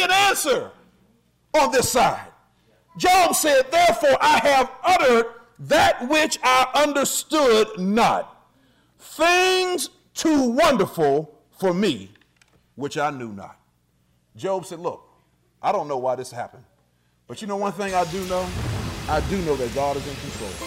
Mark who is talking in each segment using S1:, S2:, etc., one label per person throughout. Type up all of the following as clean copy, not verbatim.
S1: an answer on this side. Job said, therefore I have uttered that which I understood not, things too wonderful for me, which I knew not. Job said, look, I don't know why this happened, but you know one thing I do know? I do know that God is in control.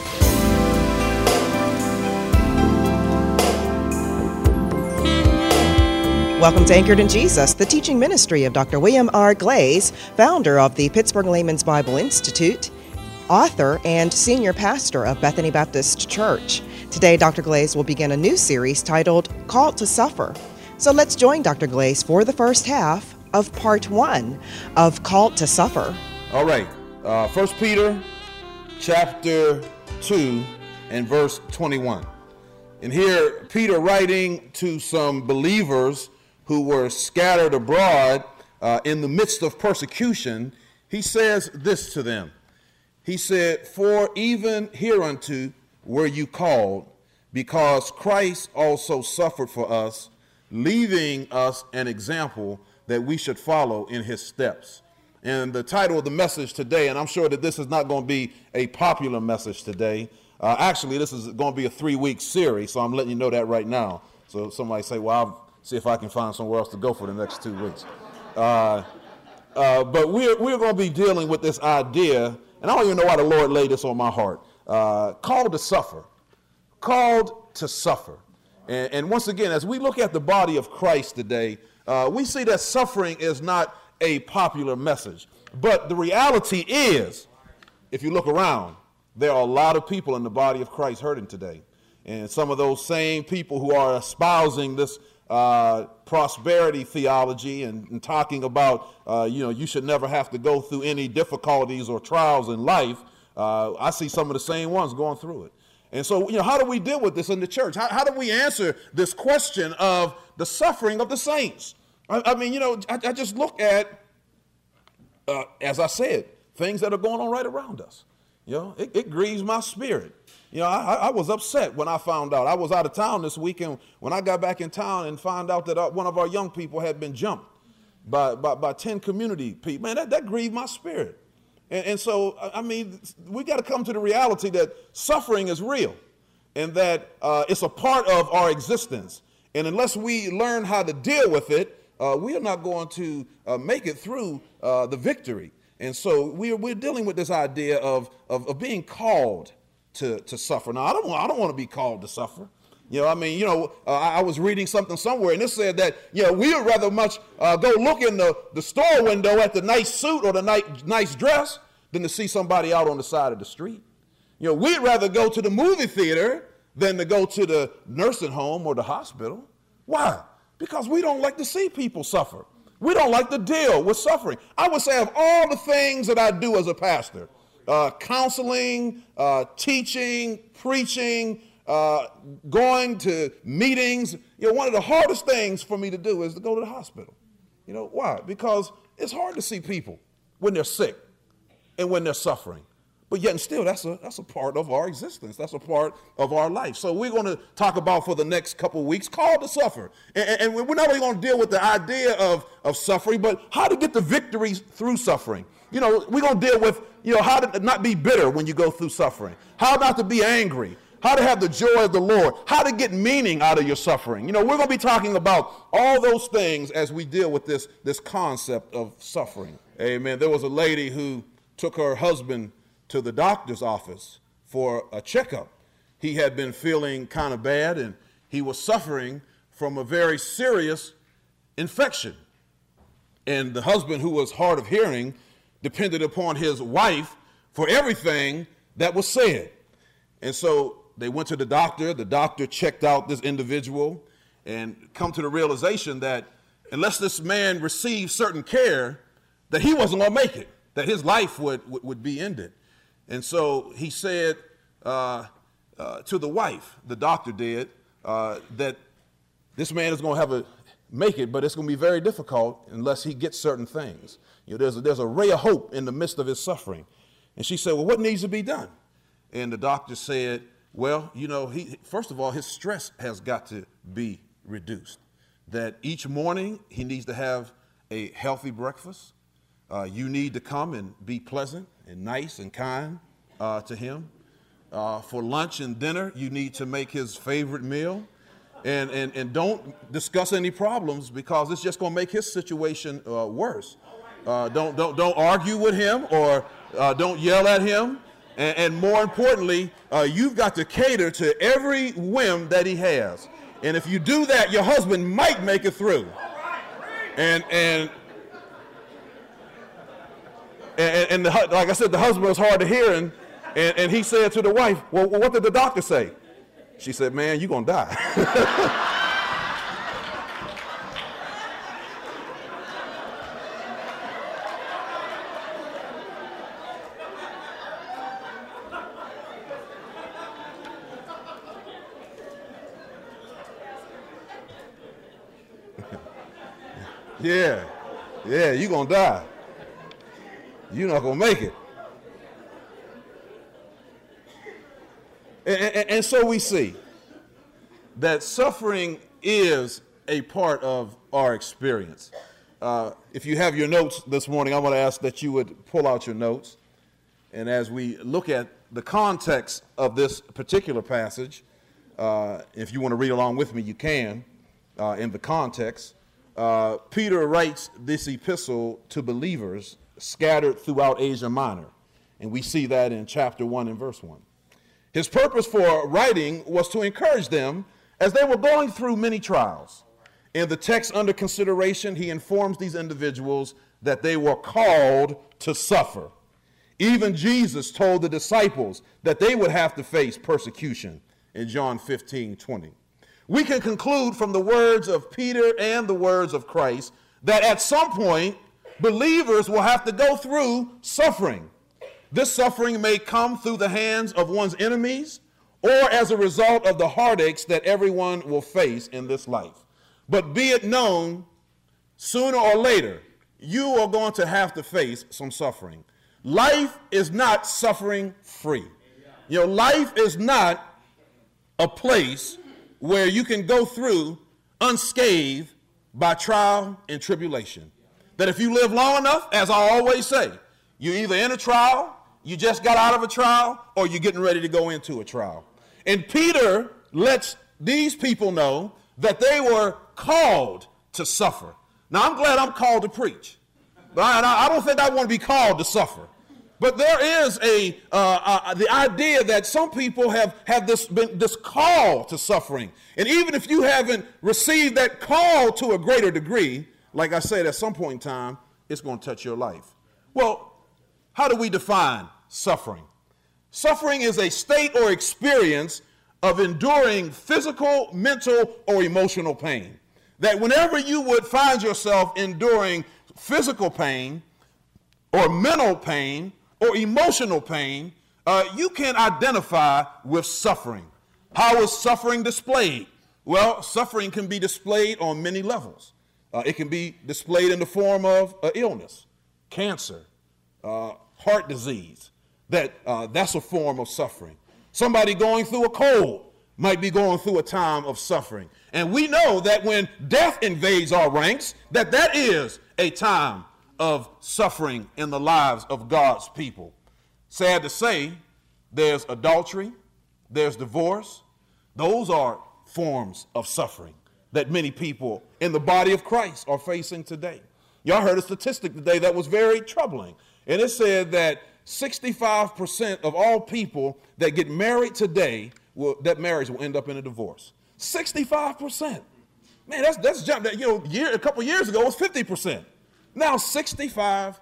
S2: Welcome to Anchored in Jesus, the teaching ministry of Dr. William R. Glaze, founder of the Pittsburgh Layman's Bible Institute, author and senior pastor of Bethany Baptist Church. Today, Dr. Glaze will begin a new series titled Called to Suffer. So let's join Dr. Glaze for the first half of part 1 of Called to Suffer.
S1: All right, 1 Peter chapter 2 and verse 21. And here, Peter writing to some believers who were scattered abroad in the midst of persecution, he says this to them. He said, for even hereunto were you called, because Christ also suffered for us, leaving us an example that we should follow in his steps. And the title of the message today, and I'm sure that this is not going to be a popular message today. Actually, this is going to be a 3-week series, so I'm letting you know that right now. So somebody say, well, I'll see if I can find somewhere else to go for the next 2 weeks. But we're going to be dealing with this idea, and I don't even know why the Lord laid this on my heart, called to suffer. Called to suffer. And once again, as we look at the body of Christ today, we see that suffering is not a popular message. But the reality is, if you look around, there are a lot of people in the body of Christ hurting today. And some of those same people who are espousing this prosperity theology and talking about, you should never have to go through any difficulties or trials in life. I see some of the same ones going through it. And so, how do we deal with this in the church? How do we answer this question of the suffering of the saints? I just look at, as I said, things that are going on right around us. It grieves my spirit. I was upset when I found out. I was out of town this weekend when I got back in town and found out that one of our young people had been jumped by 10 community people. Man, that grieved my spirit. And so, we got to come to the reality that suffering is real and that it's a part of our existence. And unless we learn how to deal with it, we are not going to make it through the victory. And so we're dealing with this idea of being called to suffer. Now, I don't want to be called to suffer. I was reading something somewhere, and it said that, we would rather much go look in the store window at the nice suit or the nice dress than to see somebody out on the side of the street. We'd rather go to the movie theater than to go to the nursing home or the hospital. Why? Because we don't like to see people suffer. We don't like to deal with suffering. I would say of all the things that I do as a pastor, counseling, teaching, preaching, going to meetings, one of the hardest things for me to do is to go to the hospital. Why? Because it's hard to see people when they're sick and when they're suffering. But yet and still, that's a part of our existence. That's a part of our life. So we're going to talk about for the next couple of weeks, called to suffer. And we're not only going to deal with the idea of suffering, but how to get the victories through suffering. We're going to deal with, how to not be bitter when you go through suffering, how not to be angry, how to have the joy of the Lord, how to get meaning out of your suffering. We're going to be talking about all those things as we deal with this concept of suffering. Amen. There was a lady who took her husband to the doctor's office for a checkup. He had been feeling kind of bad, and he was suffering from a very serious infection. And the husband, who was hard of hearing, depended upon his wife for everything that was said. And so they went to the doctor. The doctor checked out this individual and come to the realization that unless this man received certain care, that he wasn't going to make it, that his life would be ended. And so he said to the wife, the doctor did, that this man is going to make it, but it's going to be very difficult unless he gets certain things. There's a ray of hope in the midst of his suffering. And she said, well, what needs to be done? And the doctor said, well, first of all, his stress has got to be reduced. That each morning he needs to have a healthy breakfast, You need to come and be pleasant and nice and kind to him. For lunch and dinner, you need to make his favorite meal. And don't discuss any problems, because it's just going to make his situation worse. Don't argue with him, or don't yell at him. And more importantly, you've got to cater to every whim that he has. And if you do that, your husband might make it through. And like I said, the husband was hard of hearing, and he said to the wife, well, what did the doctor say? She said, man, you're going to die. Yeah, you're going to die. You're not going to make it. And so we see that suffering is a part of our experience. If you have your notes this morning, I want to ask that you would pull out your notes. And as we look at the context of this particular passage, if you want to read along with me, you can, in the context. Peter writes this epistle to believers scattered throughout Asia Minor. And we see that in chapter 1 and verse 1. His purpose for writing was to encourage them as they were going through many trials. In the text under consideration, he informs these individuals that they were called to suffer. Even Jesus told the disciples that they would have to face persecution in John 15:20. We can conclude from the words of Peter and the words of Christ that at some point, believers will have to go through suffering. This suffering may come through the hands of one's enemies or as a result of the heartaches that everyone will face in this life. But be it known, sooner or later, you are going to have to face some suffering. Life is not suffering free. Life is not a place where you can go through unscathed by trial and tribulation. That if you live long enough, as I always say, you're either in a trial, you just got out of a trial, or you're getting ready to go into a trial. And Peter lets these people know that they were called to suffer. Now, I'm glad I'm called to preach, but I don't think I want to be called to suffer. But there is the idea that some people have this call to suffering. And even if you haven't received that call to a greater degree, like I said, at some point in time, it's going to touch your life. Well, how do we define suffering? Suffering is a state or experience of enduring physical, mental, or emotional pain. That whenever you would find yourself enduring physical pain or mental pain or emotional pain, you can identify with suffering. How is suffering displayed? Well, suffering can be displayed on many levels. It can be displayed in the form of illness, cancer, heart disease. That's a form of suffering. Somebody going through a cold might be going through a time of suffering. And we know that when death invades our ranks, that is a time of suffering in the lives of God's people. Sad to say, there's adultery, there's divorce. Those are forms of suffering that many people in the body of Christ are facing today. Y'all heard a statistic today that was very troubling. And it said that 65% of all people that get married today, that marriage will end up in a divorce. 65%. Man, that's jumped. A couple years ago it was 50%. Now 65%.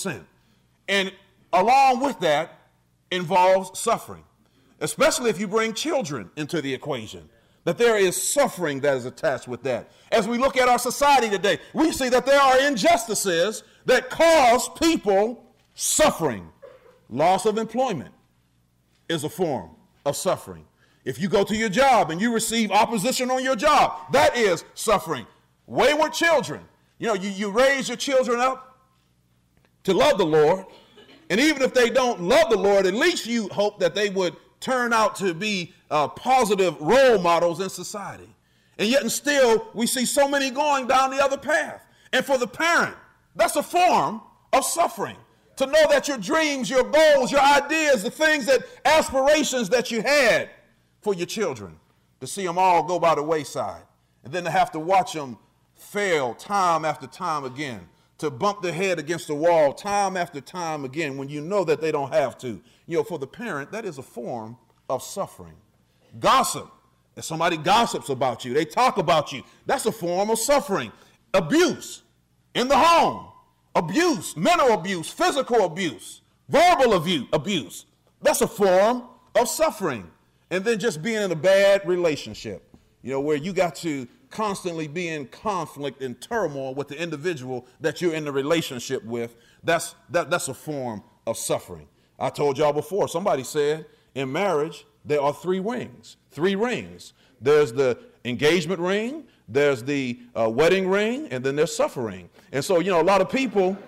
S1: And along with that involves suffering, especially if you bring children into the equation, that there is suffering that is attached with that. As we look at our society today, we see that there are injustices that cause people suffering. Loss of employment is a form of suffering. If you go to your job and you receive opposition on your job, that is suffering. Wayward children. You raise your children up to love the Lord, and even if they don't love the Lord, at least you hope that they would turn out to be positive role models in society. And yet and still, we see so many going down the other path. And for the parent, that's a form of suffering. To know that your dreams, your goals, your ideas, the things that aspirations that you had for your children, to see them all go by the wayside. And then to have to watch them fail time after time again, to bump their head against the wall time after time again when you know that they don't have to. For the parent, that is a form of suffering. Gossip. If somebody gossips about you, they talk about you, that's a form of suffering. Abuse in the home. Abuse, mental abuse, physical abuse, verbal abuse. That's a form of suffering. And then just being in a bad relationship, where you got to constantly be in conflict and turmoil with the individual that you're in the relationship with. That's a form of suffering. I told y'all before, somebody said in marriage, there are 3 rings. 3 rings. There's the engagement ring, there's the wedding ring, and then there's suffering. And so, a lot of people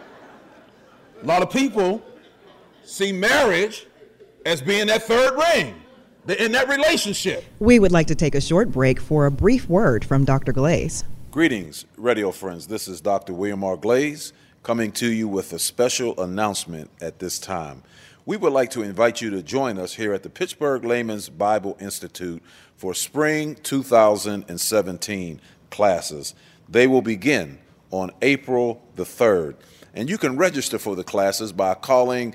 S1: see marriage as being that 3rd ring in that relationship.
S2: We would like to take a short break for a brief word from Dr. Glaze.
S3: Greetings, radio friends. This is Dr. William R. Glaze coming to you with a special announcement at this time. We would like to invite you to join us here at the Pittsburgh Layman's Bible Institute for spring 2017 classes. They will begin on April the 3rd. And you can register for the classes by calling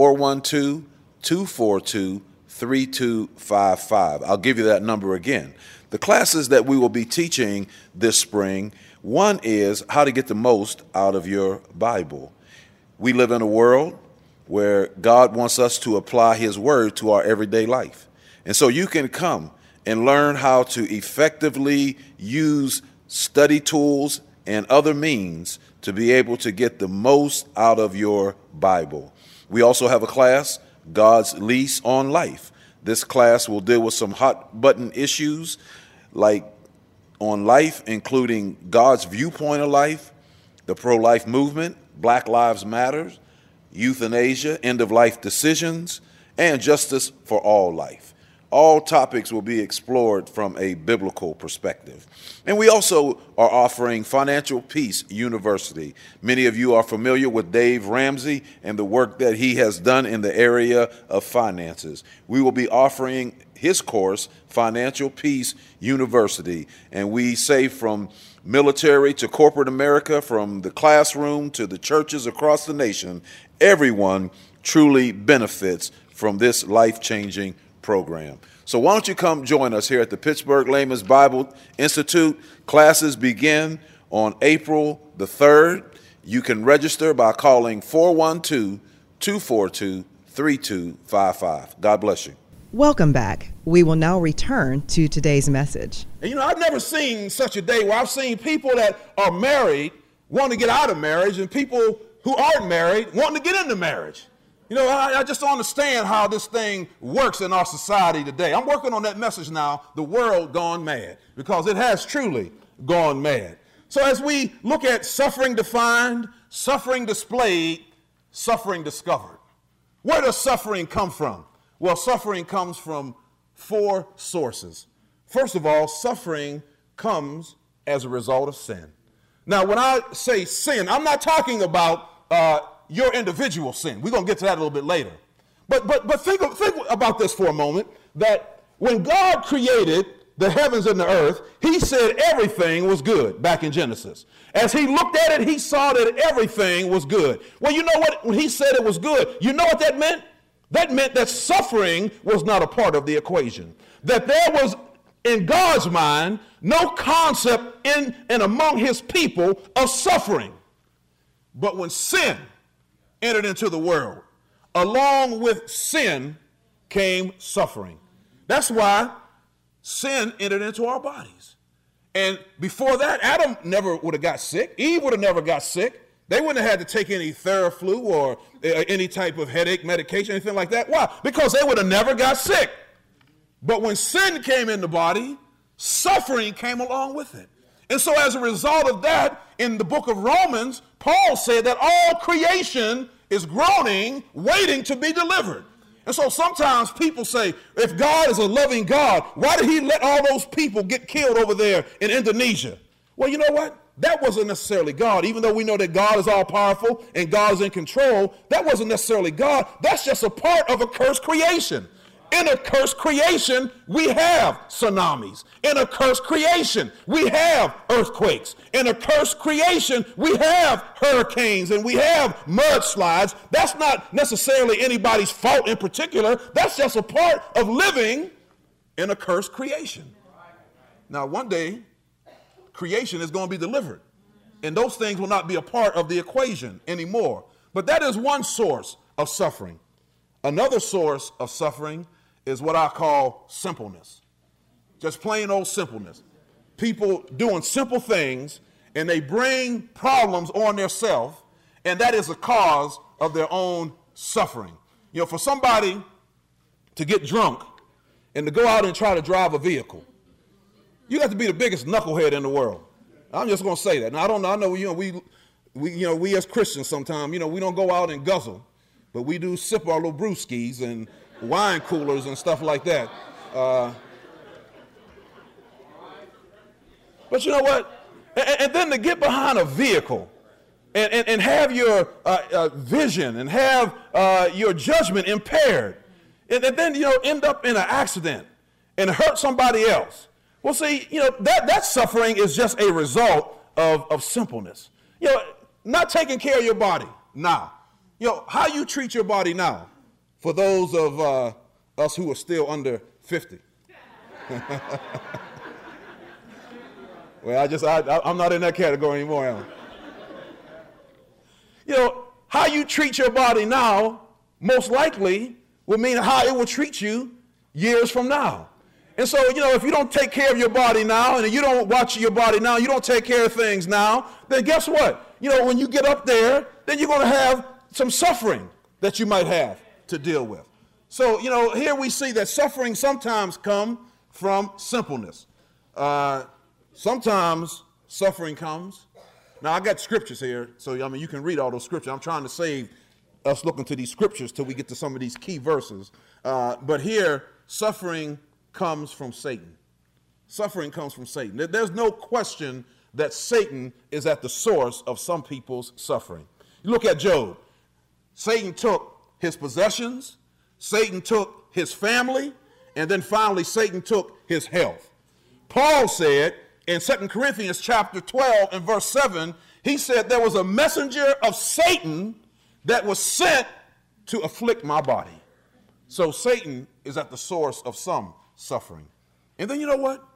S3: 412-242-3255. I'll give you that number again. The classes that we will be teaching this spring, one is how to get the most out of your Bible. We live in a world where God wants us to apply his word to our everyday life. And so you can come and learn how to effectively use study tools and other means to be able to get the most out of your Bible. We also have a class, God's Lease on Life. This class will deal with some hot button issues like on life, including God's viewpoint of life, the pro-life movement, Black Lives Matter, euthanasia, end-of-life decisions, and justice for all life. All topics will be explored from a biblical perspective. And we also are offering Financial Peace University. Many of you are familiar with Dave Ramsey and the work that he has done in the area of finances. We will be offering his course, Financial Peace University, and we say from military to corporate America, from the classroom to the churches across the nation, everyone truly benefits from this life-changing program. So why don't you come join us here at the Pittsburgh Layman's Bible Institute. Classes begin on April the 3rd. You can register by calling 412-242-3255. God bless you.
S2: Welcome back. We will now return to today's message.
S1: And I've never seen such a day where I've seen people that are married want to get out of marriage and people who aren't married wanting to get into marriage. I just don't understand how this thing works in our society today. I'm working on that message now, the world gone mad, because it has truly gone mad. So as we look at suffering defined, suffering displayed, suffering discovered. Where does suffering come from? Well, suffering comes from 4 sources. First of all, suffering comes as a result of sin. Now, when I say sin, I'm not talking about your individual sin. We're going to get to that a little bit later. But think about this for a moment, that when God created the heavens and the earth, he said everything was good back in Genesis. As he looked at it, he saw that everything was good. Well, you know what? When he said it was good, you know what that meant? That meant that suffering was not a part of the equation. That there was, in God's mind, no concept in and among his people of suffering. But when sin entered into the world, along with sin came suffering. That's why sin entered into our bodies. And before that, Adam never would have got sick. Eve would have never got sick. They wouldn't have had to take any Theraflu or any type of headache medication, anything like that. Why? Because they would have never got sick. But when sin came in the body, suffering came along with it. And so as a result of that, in the book of Romans, Paul said that all creation is groaning, waiting to be delivered. And so sometimes people say, if God is a loving God, why did he let all those people get killed over there in Indonesia? Well, you know what? that wasn't necessarily God. Even though we know that God is all powerful and God is in control, that wasn't necessarily God. That's just a part of a cursed creation. In a cursed creation, we have tsunamis. In a cursed creation, we have earthquakes. In a cursed creation, we have hurricanes and we have mudslides. That's not necessarily anybody's fault in particular. That's just a part of living in a cursed creation. Now, one day, creation is going to be delivered, and those things will not be a part of the equation anymore. But that is one source of suffering. Another source of suffering is what I call simpleness. Just plain old simpleness. People doing simple things, and they bring problems on themselves, and that is a cause of their own suffering. You know, for somebody to get drunk and to go out and try to drive a vehicle, you have to be the biggest knucklehead in the world. I'm just going to say that. Now, I know, we as Christians sometimes, we don't go out and guzzle, but we do sip our little brewskis and wine coolers and stuff like that. But you know what? And then to get behind a vehicle and have your vision and have your judgment impaired, and then end up in an accident and hurt somebody else. Well, see, that suffering is just a result of simpleness. Not taking care of your body now. How you treat your body now, for those of us who are still under 50. Well, I'm not in that category anymore, am I? How you treat your body now most likely will mean how it will treat you years from now. And so, if you don't take care of your body now, and you don't watch your body now, you don't take care of things now, then guess what? When you get up there, then you're going to have some suffering that you might have to deal with. So, here we see that suffering sometimes comes from simpleness. Sometimes suffering comes. Now, I got scriptures here, so, you can read all those scriptures. I'm trying to save us looking to these scriptures till we get to some of these key verses. But here, suffering comes from Satan. Suffering comes from Satan. There's no question that Satan is at the source of some people's suffering. You look at Job. Satan took his possessions, Satan took his family, and then finally Satan took his health. Paul said in 2 Corinthians chapter 12 and verse 7, he said there was a messenger of Satan that was sent to afflict my body. So Satan is at the source of some suffering. And then you know what?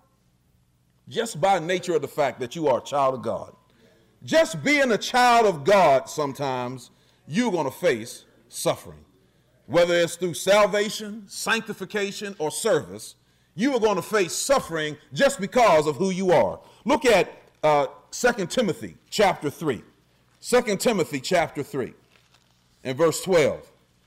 S1: Just by nature of the fact that you are a child of God, just being a child of God, sometimes you're going to face suffering. Whether it's through salvation, sanctification, or service, you are going to face suffering just because of who you are. Look at 2 Timothy chapter 3. 2 Timothy chapter 3 and verse 12.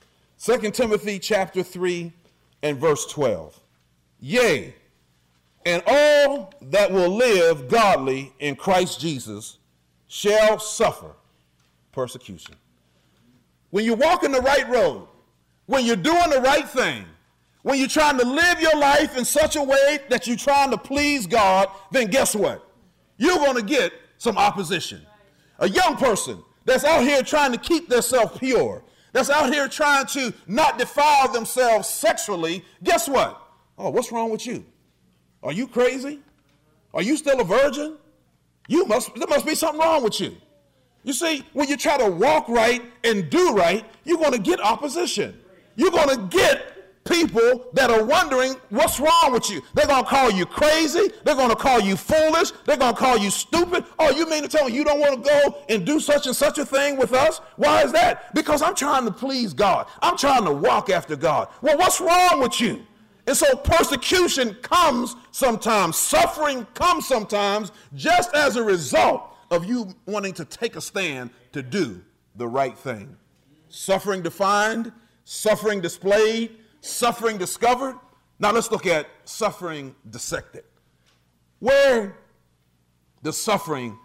S1: 2 Timothy chapter 3 and verse 12. Yea, and all that will live godly in Christ Jesus shall suffer persecution. When you're walking the right road, when you're doing the right thing, when you're trying to live your life in such a way that you're trying to please God, then guess what? You're going to get some opposition. A young person that's out here trying to keep themselves pure, that's out here trying to not defile themselves sexually, guess what? Oh, what's wrong with you? Are you crazy? Are you still a virgin? There must be something wrong with you. You see, when you try to walk right and do right, you're going to get opposition. You're going to get people that are wondering what's wrong with you. They're going to call you crazy. They're going to call you foolish. They're going to call you stupid. Oh, you mean to tell me you don't want to go and do such and such a thing with us? Why is that? Because I'm trying to please God. I'm trying to walk after God. Well, what's wrong with you? And so persecution comes sometimes. Suffering comes sometimes just as a result of you wanting to take a stand to do the right thing. Suffering defined, suffering displayed, suffering discovered. Now let's look at suffering dissected. Where does suffering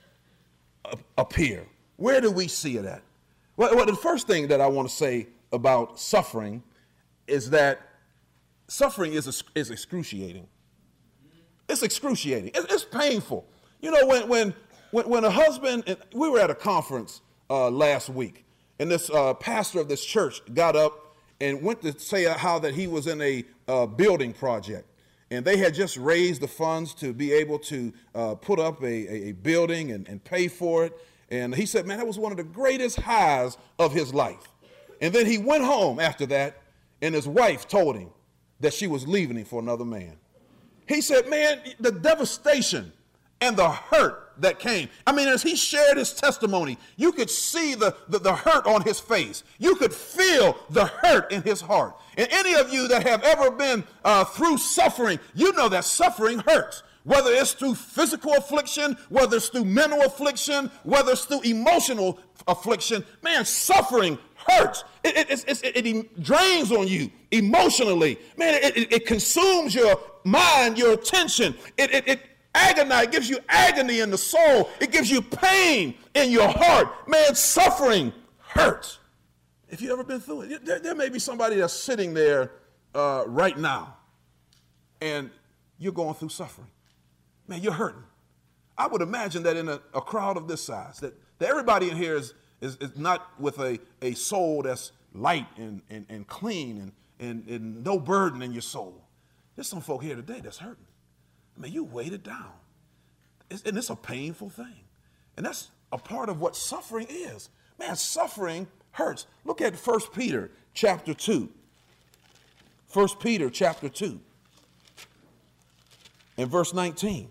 S1: appear? Where do we see it at? Well, the first thing that I want to say about suffering is that suffering is excruciating. It's excruciating. It's painful. You know, when when a husband, and we were at a conference last week, and this pastor of this church got up and went to say how that he was in a building project. And they had just raised the funds to be able to put up a building and pay for it. And he said, man, that was one of the greatest highs of his life. And then he went home after that, and his wife told him that she was leaving him for another man. He said, man, the devastation and the hurt that came. I mean, as he shared his testimony, you could see the hurt on his face. You could feel the hurt in his heart. And any of you that have ever been through suffering, you know that suffering hurts. Whether it's through physical affliction, whether it's through mental affliction, whether it's through emotional affliction, man, suffering hurts. It drains on you emotionally. Man, it consumes your mind, your attention. It agonize, it gives you agony in the soul. It gives you pain in your heart. Man, suffering hurts. If you've ever been through it, there may be somebody that's sitting there right now, and you're going through suffering. Man, you're hurting. I would imagine that in a crowd of this size, that everybody in here is not with a soul that's light and clean and no burden in your soul. There's some folk here today that's hurting. I mean, you weighted down. And it's a painful thing. And that's a part of what suffering is. Man, suffering hurts. Look at 1 Peter chapter 2. 1 Peter chapter 2 and verse 19.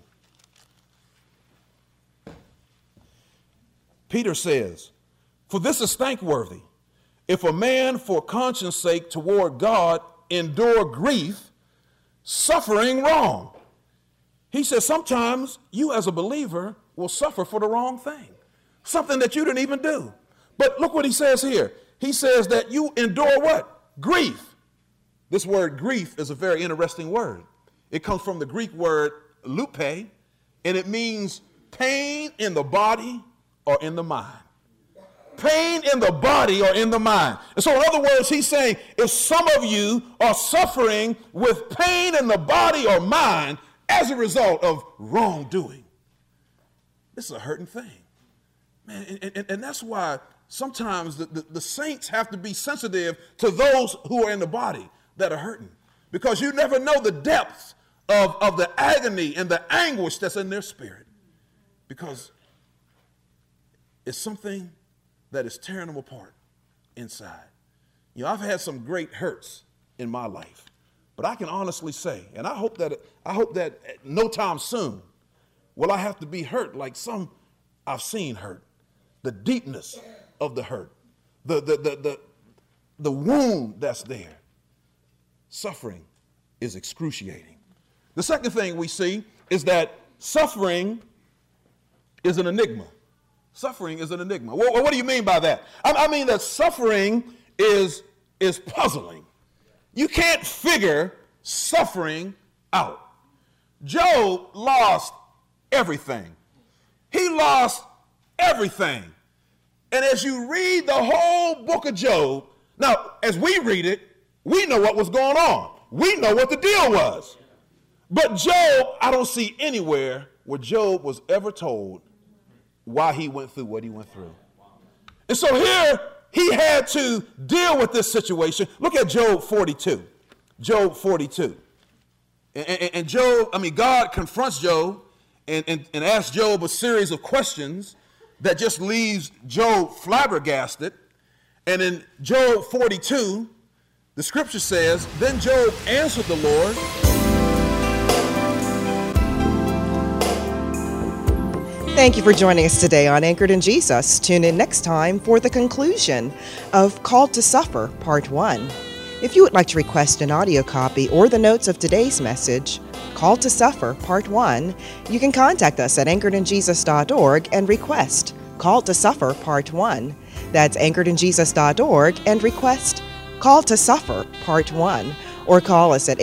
S1: Peter says, for this is thankworthy, if a man for conscience sake toward God endure grief, suffering wrong. He says sometimes you as a believer will suffer for the wrong thing, something that you didn't even do. But look what he says here. He says that you endure what? Grief. This word grief is a very interesting word. It comes from the Greek word lupe, and it means pain in the body or in the mind. Pain in the body or in the mind. And so in other words, he's saying if some of you are suffering with pain in the body or mind as a result of wrongdoing, this is a hurting thing. Man, and that's why sometimes the saints have to be sensitive to those who are in the body that are hurting, because you never know the depths of the agony and the anguish that's in their spirit, because it's something that is tearing them apart inside. You know, I've had some great hurts in my life, but I can honestly say, and I hope that no time soon will I have to be hurt like some I've seen hurt. The deepness of the hurt, the wound that's there. Suffering is excruciating. The second thing we see is that suffering is an enigma. Suffering is an enigma. What do you mean by that? I mean that suffering is puzzling. You can't figure suffering out. Job lost everything. He lost everything. And as you read the whole book of Job, now, as we read it, we know what was going on. We know what the deal was. But Job, I don't see anywhere where Job was ever told why he went through what he went through. And so here, he had to deal with this situation. Look at Job 42. Job 42. And Job, God confronts Job and asks Job a series of questions that just leaves Job flabbergasted. And in Job 42, the scripture says, then Job answered the Lord.
S2: Thank you for joining us today on Anchored in Jesus. Tune in next time for the conclusion of Called to Suffer, Part 1. If you would like to request an audio copy or the notes of today's message, Called to Suffer, Part 1, you can contact us at anchoredinjesus.org and request Called to Suffer, Part 1. That's anchoredinjesus.org and request Called to Suffer, Part 1. Or call us at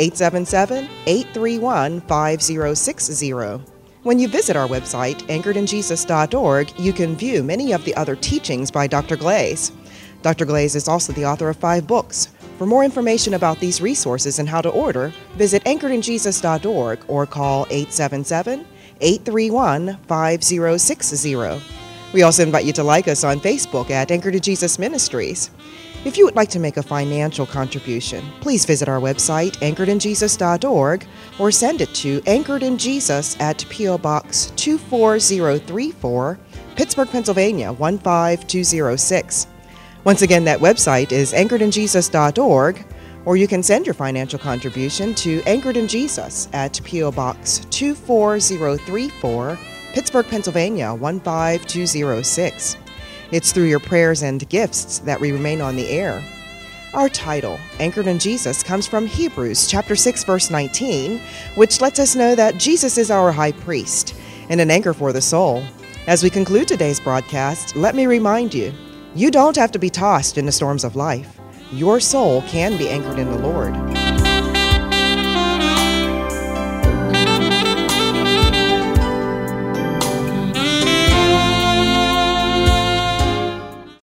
S2: 877-831-5060. When you visit our website, anchoredinjesus.org, you can view many of the other teachings by Dr. Glaze. Dr. Glaze is also the author of 5 books. For more information about these resources and how to order, visit anchoredinjesus.org or call 831-5060. We also invite you to like us on Facebook at Anchored in Jesus Ministries. If you would like to make a financial contribution, please visit our website, anchoredinjesus.org, or send it to Anchored in Jesus at P.O. Box 24034, Pittsburgh, Pennsylvania 15206. Once again, that website is anchoredinjesus.org, or you can send your financial contribution to Anchored in Jesus at P.O. Box 24034, Pittsburgh, Pennsylvania 15206. It's through your prayers and gifts that we remain on the air. Our title, Anchored in Jesus, comes from Hebrews chapter 6, verse 19, which lets us know that Jesus is our high priest and an anchor for the soul. As we conclude today's broadcast, let me remind you, you don't have to be tossed in the storms of life. Your soul can be anchored in the Lord.